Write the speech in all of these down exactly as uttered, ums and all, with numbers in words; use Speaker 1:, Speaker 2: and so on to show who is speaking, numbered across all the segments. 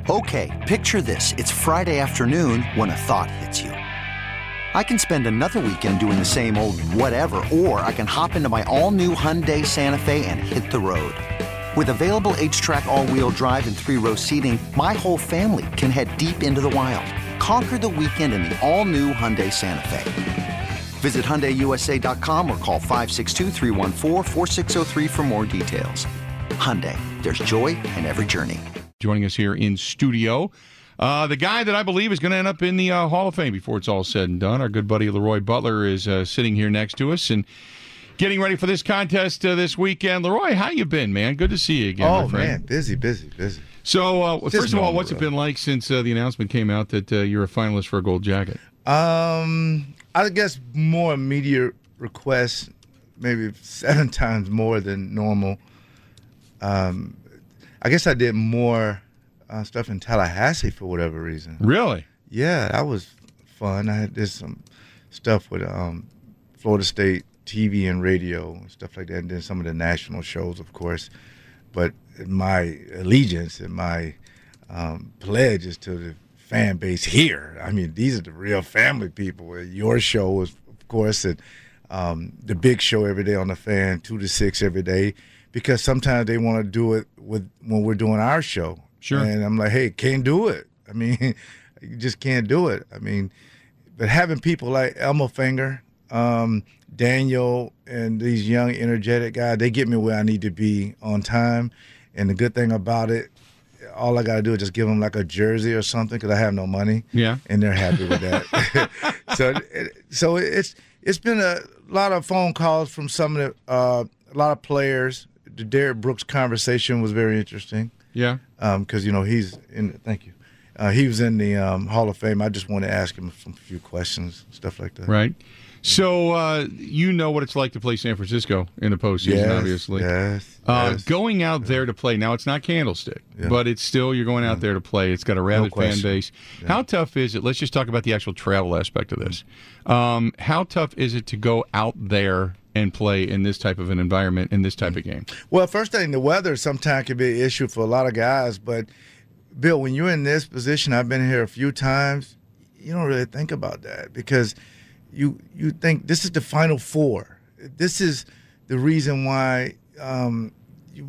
Speaker 1: Okay, picture this. It's Friday afternoon when a thought hits you. I can spend another weekend doing the same old whatever, or I can hop into my all-new Hyundai Santa Fe and hit the road. With available H-Track all-wheel drive and three-row seating, my whole family can head deep into the wild. Conquer the weekend in the all-new Hyundai Santa Fe. Visit Hyundai U S A dot com or call five six two, three one four, four six zero three for more details. Hyundai, there's joy in every journey.
Speaker 2: Joining us here in studio, uh, the guy that I believe is going to end up in the uh, Hall of Fame before it's all said and done. Our good buddy Leroy Butler is uh, sitting here next to us and getting ready for this contest uh, this weekend. Leroy, how you been, man? Good to see you again,
Speaker 3: Oh,
Speaker 2: my friend.
Speaker 3: man, busy, busy, busy.
Speaker 2: So, uh,
Speaker 3: Just
Speaker 2: first of all,
Speaker 3: normal,
Speaker 2: what's it
Speaker 3: bro.
Speaker 2: been like since uh, the announcement came out that uh, you're a finalist for a gold jacket?
Speaker 3: Um, I guess more immediate requests, maybe seven times more than normal. Um, I guess I did more uh, stuff in Tallahassee for whatever reason.
Speaker 2: Really?
Speaker 3: Yeah, that was fun. I had did some stuff with um, Florida State T V and radio and stuff like that, and then some of the national shows, of course. But my allegiance and my um, pledge is to the fan base here. I mean, these are the real family people. Your show is, of course, and um, the big show every day on the Fan, two to six every day, because sometimes they want to do it with when we're doing our show.
Speaker 2: Sure.
Speaker 3: And I'm like, hey, can't do it. I mean, you just can't do it. I mean, but having people like Elmo Finger, um, Daniel, and these young, energetic guys, they get me where I need to be on time. And the good thing about it, all I got to do is just give them like a jersey or something because I have no money.
Speaker 2: Yeah.
Speaker 3: And they're happy with that. so it, so it's it's been a lot of phone calls from some of the, uh, a lot of players. The Derrick Brooks conversation was very interesting.
Speaker 2: Yeah.
Speaker 3: Because, um, you know, he's in, thank you. Uh, he was in the um, Hall of Fame. I just want to ask him some few questions, stuff like that.
Speaker 2: Right. So uh, you know what it's like to play San Francisco in the postseason,
Speaker 3: Yes,
Speaker 2: obviously.
Speaker 3: yes,
Speaker 2: Uh,
Speaker 3: yes.
Speaker 2: Going out there to play. Now, it's not Candlestick,
Speaker 3: Yeah.
Speaker 2: but it's still, you're going out there to play. It's got a rabid fan
Speaker 3: question.
Speaker 2: base.
Speaker 3: Yeah.
Speaker 2: How tough is it? Let's just talk about the actual travel aspect of this. Um, how tough is it to go out there and play in this type of an environment, in this type of game?
Speaker 3: Well, first thing, the weather sometimes can be an issue for a lot of guys. But, Bill, when you're in this position, I've been here a few times, you don't really think about that because you you think this is the Final Four. This is the reason why um, you,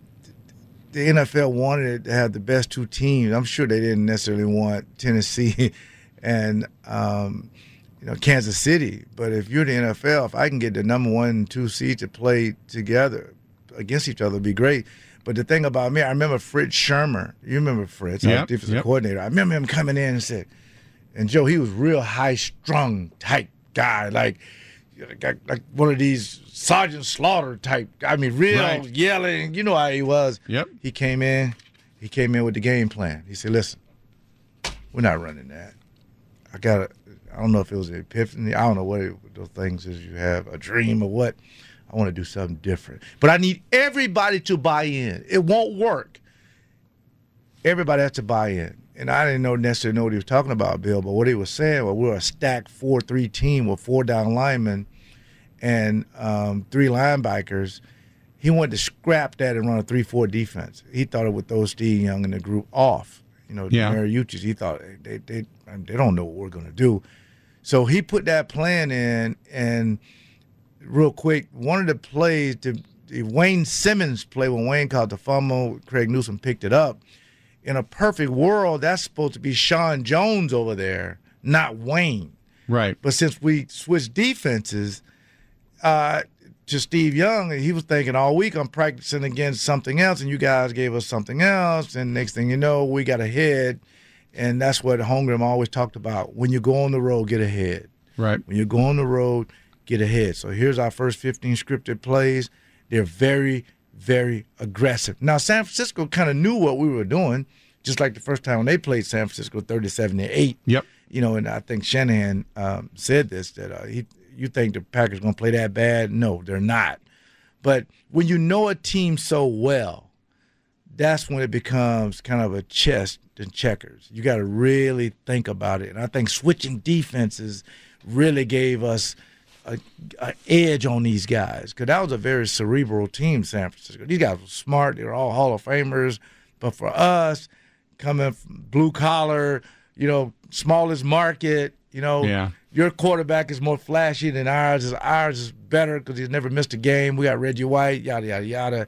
Speaker 3: the N F L wanted to have the best two teams. I'm sure they didn't necessarily want Tennessee and um, you know Kansas City. But if you're the N F L, if I can get the number one and two seeds to play together against each other, it'd be great. But the thing about me, I remember Fritz Shermer. You remember Fritz,
Speaker 2: Yep,
Speaker 3: our defensive
Speaker 2: yep.
Speaker 3: coordinator. I remember him coming in and said, and Joe, he was real high-strung type guy, like like, like one of these Sergeant Slaughter type. I mean, real
Speaker 2: Right.
Speaker 3: yelling. You know how he was.
Speaker 2: Yep.
Speaker 3: He came in. He came in with the game plan. He said, "Listen, we're not running that. I got. I don't know if it was an epiphany. I don't know what it, those things is. You have a dream or what. I want to do something different. But I need everybody to buy in. It won't work. Everybody has to buy in." And I didn't know necessarily know what he was talking about, Bill, but what he was saying was we're a stacked four three team with four down linemen and um, three linebackers. He wanted to scrap that and run a three four defense. He thought it would throw Steve Young and the group off. You know,
Speaker 2: Yeah.
Speaker 3: the Mariucci's, he thought they, they, they don't know what we're going to do. So he put that plan in, and real quick, one of the plays, the, the Wayne Simmons play when Wayne caught the fumble, Craig Newsom picked it up. In a perfect world, that's supposed to be Sean Jones over there, not Wayne.
Speaker 2: Right.
Speaker 3: But since we switched defenses uh, to Steve Young, he was thinking all week I'm practicing against something else, and you guys gave us something else. And next thing you know, we got ahead. And that's what Holmgren always talked about. When you go on the road, get ahead.
Speaker 2: Right.
Speaker 3: When you go on the road, get ahead. So here's our first fifteen scripted plays. They're very, very aggressive. Now, San Francisco kind of knew what we were doing, just like the first time when they played San Francisco thirty-seven to eight.
Speaker 2: Yep.
Speaker 3: You know, and I think Shanahan um, said this, that uh, he, you think the Packers going to play that bad? No, they're not. But when you know a team so well, that's when it becomes kind of a chess and checkers. You got to really think about it. And I think switching defenses really gave us a, a edge on these guys, because that was a very cerebral team, San Francisco. These guys were smart. They were all Hall of Famers. But for us, coming from blue collar, you know, smallest market, you know.
Speaker 2: Yeah.
Speaker 3: Your quarterback is more flashy than ours. Ours is better because he's never missed a game. We got Reggie White, yada, yada, yada.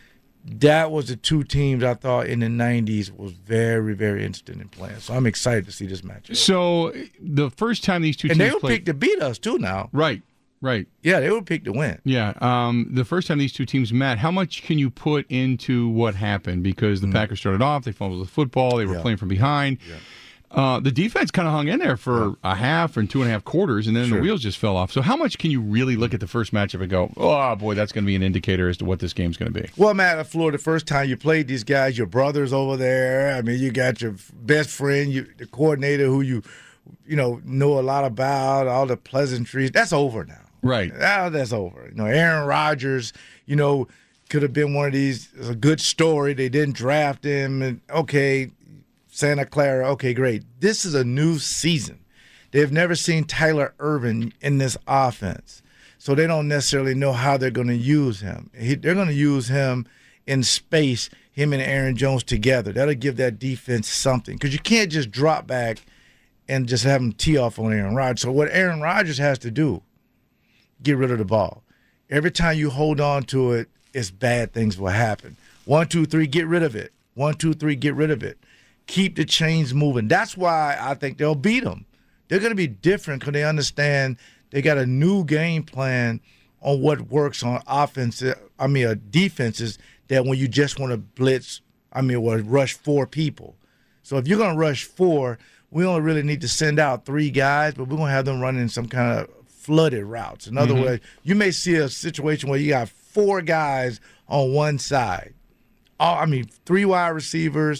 Speaker 3: That was the two teams I thought in the nineties was very, very interested in playing. So I'm excited to see this matchup.
Speaker 2: So the first time these two
Speaker 3: and
Speaker 2: teams
Speaker 3: they were
Speaker 2: played,
Speaker 3: picked to beat us too now.
Speaker 2: Right, right.
Speaker 3: Yeah, they were picked to win.
Speaker 2: Yeah. Um, the first time these two teams met, how much can you put into what happened? Because the mm. Packers started off, they fumbled the football, they were yeah. playing from behind. Yeah. Uh, the defense kind of hung in there for yeah. a half and two and a half quarters, and then sure. the wheels just fell off. So how much can you really look at the first matchup and go, oh, boy, that's going to be an indicator as to what this game's going to be?
Speaker 3: Well, Matt, Florida, the first time you played these guys, your brothers over there. I mean, you got your best friend, you, the coordinator who you, you know, know a lot about, all the pleasantries. That's over now.
Speaker 2: Right.
Speaker 3: Now that's over. You know, Aaron Rodgers, you know, could have been one of these, a good story. They didn't draft him. And, okay, Santa Clara, okay, great. This is a new season. They've never seen Tyler Ervin in this offense, so they don't necessarily know how they're going to use him. He, they're going to use him in space, him and Aaron Jones together. That'll give that defense something because you can't just drop back and just have him tee off on Aaron Rodgers. So what Aaron Rodgers has to do, get rid of the ball. Every time you hold on to it, it's bad things will happen. One, two, three, get rid of it. One, two, three, get rid of it. Keep the chains moving. That's why I think they'll beat them. They're going to be different because they understand they got a new game plan on what works on offense. I mean, uh, defenses that when you just want to blitz, I mean, or rush four people. So if you're going to rush four, we only really need to send out three guys, but we're going to have them running some kind of flooded routes. In other mm-hmm. words, you may see a situation where you got four guys on one side. All, I mean, three wide receivers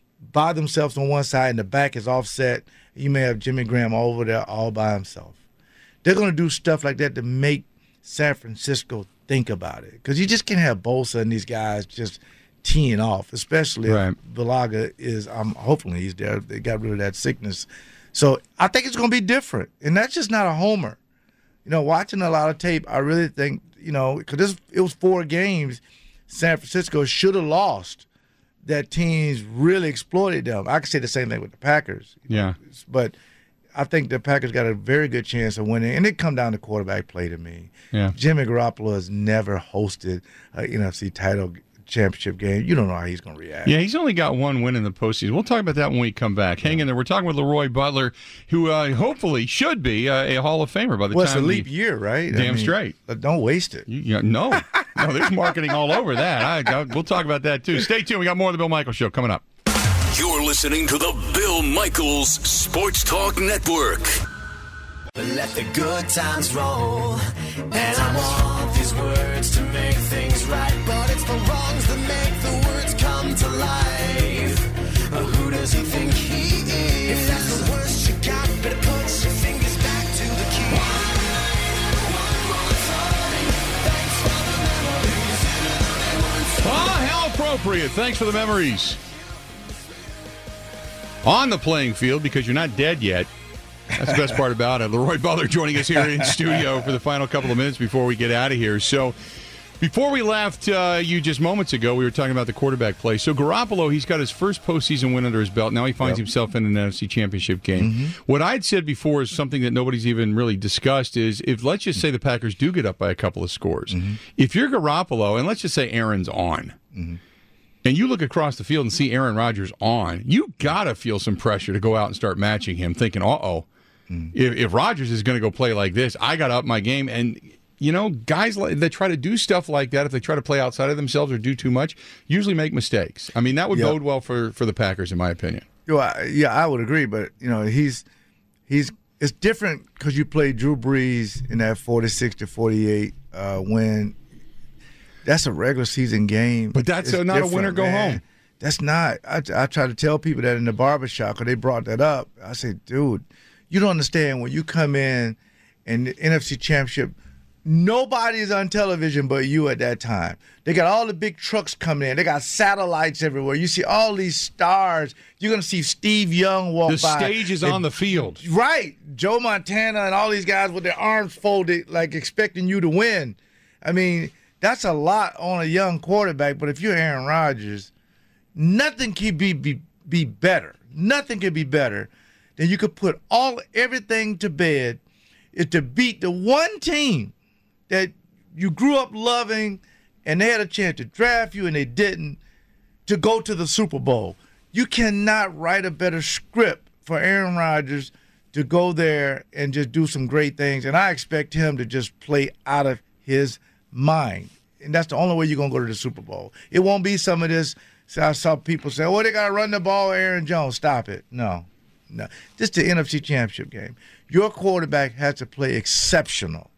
Speaker 3: by themselves on one side and the back is offset. You may have Jimmy Graham over there all by himself. They're going to do stuff like that to make San Francisco think about it because you just can't have Bosa and these guys just teeing off, especially right. if Bulaga is um, – hopefully he's there. They got rid of that sickness. So I think it's going to be different, and that's just not a homer. You know, watching a lot of tape, I really think, you know, because it was four games San Francisco should have lost that teams really exploited them. I could say the same thing with the Packers.
Speaker 2: Yeah.
Speaker 3: Know, but I think the Packers got a very good chance of winning, and it come down to quarterback play to me.
Speaker 2: Yeah.
Speaker 3: Jimmy Garoppolo has never hosted an N F C title championship game. You don't know how he's going to react.
Speaker 2: Yeah, he's only got one win in the postseason. We'll talk about that when we come back. Hang in there. We're talking with Leroy Butler, who uh, hopefully should be uh, a Hall of Famer by the
Speaker 3: well,
Speaker 2: time.
Speaker 3: Well, it's a leap we, year, right?
Speaker 2: Damn
Speaker 3: I mean,
Speaker 2: straight.
Speaker 3: Don't waste it.
Speaker 2: You, you, no. No, there's marketing all over that. I, I, we'll talk about that, too. Stay tuned. We got more of the Bill Michaels Show coming up.
Speaker 4: You're listening to the Bill Michaels Sports Talk Network.
Speaker 5: Let the good times roll, and I want these words to make things right, but it's the wrongs that make the words come to life. But who does he think he is? If that's the worst you got, better put your fingers back to the key. One more time. Thanks for the memories.
Speaker 2: Ah, how appropriate. Thanks for the memories. On the playing field, because you're not dead yet. That's the best part about it. Leroy Butler joining us here in studio for the final couple of minutes before we get out of here. So before we left uh, you just moments ago, we were talking about the quarterback play. So Garoppolo, he's got his first postseason win under his belt. Now he finds yep. himself in an N F C Championship game. Mm-hmm. What I'd said before is something that nobody's even really discussed is if, let's just say the Packers do get up by a couple of scores. Mm-hmm. If you're Garoppolo, and let's just say Aaron's on, mm-hmm. and you look across the field and see Aaron Rodgers on, you got to feel some pressure to go out and start matching him, thinking, uh-oh, mm. if, if Rodgers is going to go play like this, I got to up my game. And, you know, guys like, that try to do stuff like that, if they try to play outside of themselves or do too much, usually make mistakes. I mean, that would yep. bode well for, for the Packers, in my opinion.
Speaker 3: Well, yeah, I would agree. But, you know, he's he's it's different because you play Drew Brees in that forty-six to forty-eight uh, win. That's a regular season game.
Speaker 2: But that's a, not a winner go
Speaker 3: man.
Speaker 2: home.
Speaker 3: That's not. I, I try to tell people that in the barbershop because they brought that up. I say, dude, you don't understand when you come in and the N F C Championship, nobody's on television but you at that time. They got all the big trucks coming in. They got satellites everywhere. You see all these stars. You're going to see Steve Young walk
Speaker 2: the
Speaker 3: by.
Speaker 2: The stage is
Speaker 3: and,
Speaker 2: on the field.
Speaker 3: Right. Joe Montana and all these guys with their arms folded like expecting you to win. I mean, that's a lot on a young quarterback, but if you're Aaron Rodgers, nothing can be, be be better. Nothing could be better than you could put all everything to bed is to beat the one team that you grew up loving and they had a chance to draft you and they didn't, to go to the Super Bowl. You cannot write a better script for Aaron Rodgers to go there and just do some great things. And I expect him to just play out of his mind. And that's the only way you're going to go to the Super Bowl. It won't be some of this. So I saw people say, oh, they got to run the ball, Aaron Jones. Stop it. No, no. This is the N F C Championship game. Your quarterback has to play exceptional.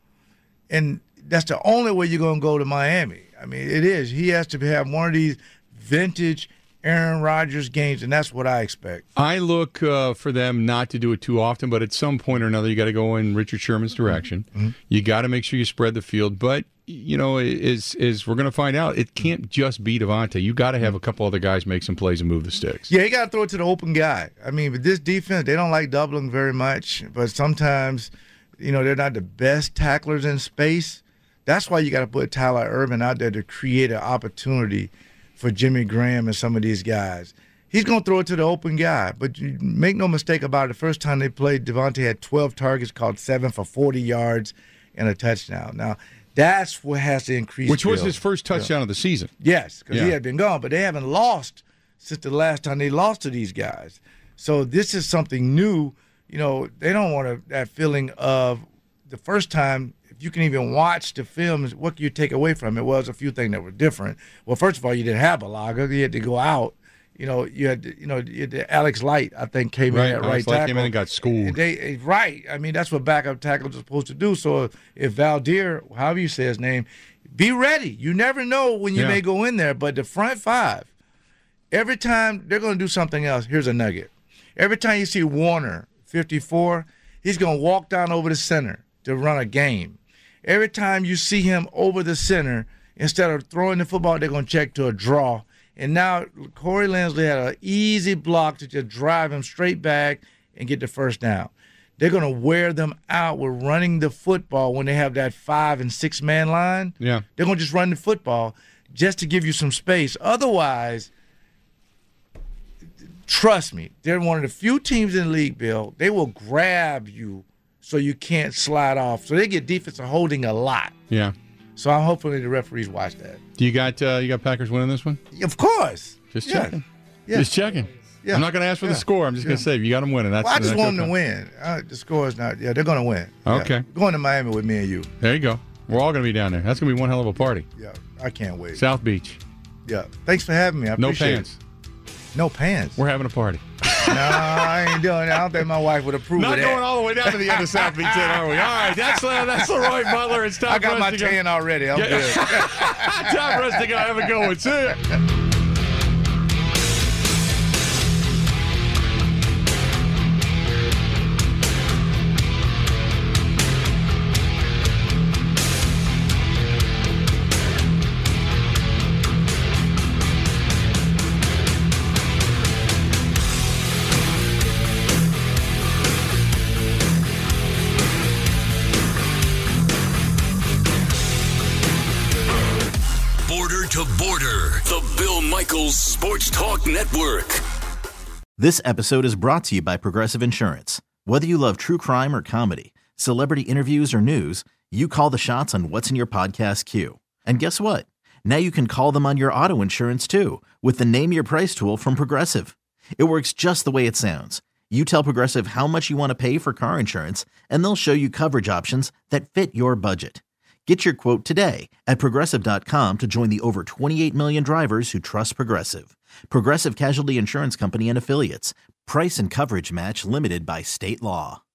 Speaker 3: And that's the only way you're going to go to Miami. I mean, it is. He has to have one of these vintage Aaron Rodgers games, and that's what I expect.
Speaker 2: I look uh, for them not to do it too often, but at some point or another, you got to go in Richard Sherman's direction. Mm-hmm. You got to make sure you spread the field. But, you know, is is we're going to find out, it can't just be Devontae. You got to have a couple other guys make some plays and move the sticks.
Speaker 3: Yeah, you got to throw it to the open guy. I mean, with this defense, they don't like doubling very much, but sometimes, you know, they're not the best tacklers in space. That's why you got to put Tyler Ervin out there to create an opportunity for Jimmy Graham and some of these guys. He's going to throw it to the open guy. But you make no mistake about it, the first time they played, Devontae had twelve targets, caught seven for forty yards and a touchdown. Now, that's what has to increase.
Speaker 2: Which was
Speaker 3: Bill.
Speaker 2: his first touchdown
Speaker 3: yeah.
Speaker 2: of the season.
Speaker 3: Yes, because
Speaker 2: yeah.
Speaker 3: he had been gone. But they haven't lost since the last time they lost to these guys. So this is something new. You know, they don't want to, that feeling of the first time. You can even watch the film. What can you take away from it? Well, there's a few things that were different. Well, first of all, you didn't have Balaga. You had to go out. You know, you had, you know, you had Alex Light, I think, came
Speaker 2: right,
Speaker 3: in at
Speaker 2: Alex
Speaker 3: right
Speaker 2: Light
Speaker 3: tackle.
Speaker 2: came in and got schooled.
Speaker 3: They, right. I mean, that's what backup tackles are supposed to do. So if Valdir, however you say his name, be ready. You never know when you
Speaker 2: yeah.
Speaker 3: may go in there. But the front five, every time they're going to do something else, here's a nugget. Every time you see Warner, fifty-four, he's going to walk down over the center to run a game. Every time you see him over the center, instead of throwing the football, they're going to check to a draw. And now Corey Linsley had an easy block to just drive him straight back and get the first down. They're going to wear them out with running the football when they have that five- and six-man line.
Speaker 2: Yeah.
Speaker 3: They're going to just run the football just to give you some space. Otherwise, trust me, they're one of the few teams in the league, Bill, they will grab you so you can't slide off. So they get defensive holding a lot.
Speaker 2: Yeah.
Speaker 3: So I'm hopefully the referees watch that.
Speaker 2: Do you got uh, you got Packers winning this one?
Speaker 3: Of course.
Speaker 2: Just
Speaker 3: yeah.
Speaker 2: checking.
Speaker 3: Yeah.
Speaker 2: Just checking.
Speaker 3: Yeah.
Speaker 2: I'm not going to ask for
Speaker 3: yeah.
Speaker 2: the score. I'm just
Speaker 3: yeah.
Speaker 2: going to say you got them winning. That's
Speaker 3: well, I just
Speaker 2: that's
Speaker 3: want them to
Speaker 2: okay.
Speaker 3: win. Uh, the score is not. Yeah, they're going to win.
Speaker 2: Okay.
Speaker 3: Yeah. Going to Miami with me and you.
Speaker 2: There you go. We're all going to be down there. That's going to be one hell of a party.
Speaker 3: Yeah, I can't wait.
Speaker 2: South Beach.
Speaker 3: Yeah. Thanks for having me. I
Speaker 2: No
Speaker 3: appreciate
Speaker 2: pants.
Speaker 3: it. No pants.
Speaker 2: We're having a party.
Speaker 3: No, I ain't doing it. I don't think my wife would approve
Speaker 2: Not
Speaker 3: of that.
Speaker 2: going all the way down to the end of South Beach, are we? All right, that's uh, that's Leroy Butler. It's time
Speaker 3: I got
Speaker 2: for us
Speaker 3: my
Speaker 2: to go.
Speaker 3: tan already. I'm
Speaker 2: Yeah.
Speaker 3: good.
Speaker 2: Time for us to go. Have a good one. See ya.
Speaker 4: To Border, the Bill Michaels Sports Talk Network.
Speaker 6: This episode is brought to you by Progressive Insurance. Whether you love true crime or comedy, celebrity interviews or news, you call the shots on what's in your podcast queue. And guess what? Now you can call them on your auto insurance too with the Name Your Price tool from Progressive. It works just the way it sounds. You tell Progressive how much you want to pay for car insurance, and they'll show you coverage options that fit your budget. Get your quote today at Progressive dot com to join the over twenty-eight million drivers who trust Progressive. Progressive Casualty Insurance Company and Affiliates. Price and coverage match limited by state law.